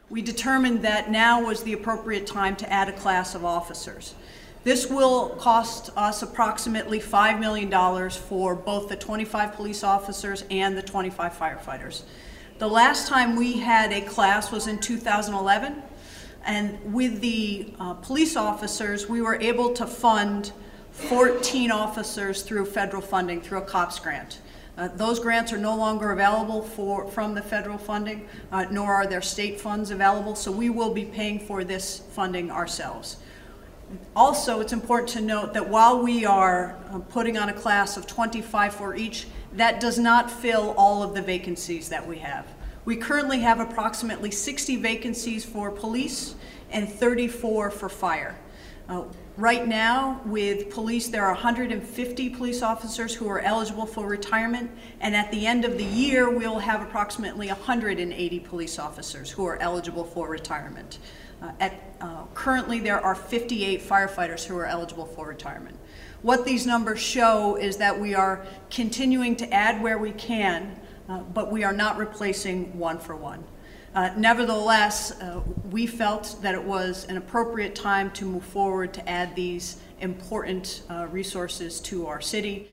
we determined that now was the appropriate time to add a class of officers. This will cost us approximately $5 million for both the 25 police officers and the 25 firefighters. The last time we had a class was in 2011, and with the police officers, we were able to fund 14 officers through federal funding, through a COPS grant. Those grants are no longer available from the federal funding, nor are there state funds available, so we will be paying for this funding ourselves. Also, it's important to note that while we are putting on a class of 25 for each, that does not fill all of the vacancies that we have. We currently have approximately 60 vacancies for police and 34 for fire. Right now, with police, there are 150 police officers who are eligible for retirement, and at the end of the year, we'll have approximately 180 police officers who are eligible for retirement. Currently, there are 58 firefighters who are eligible for retirement. What these numbers show is that we are continuing to add where we can, but we are not replacing one for one. Nevertheless, we felt that it was an appropriate time to move forward to add these important resources to our city.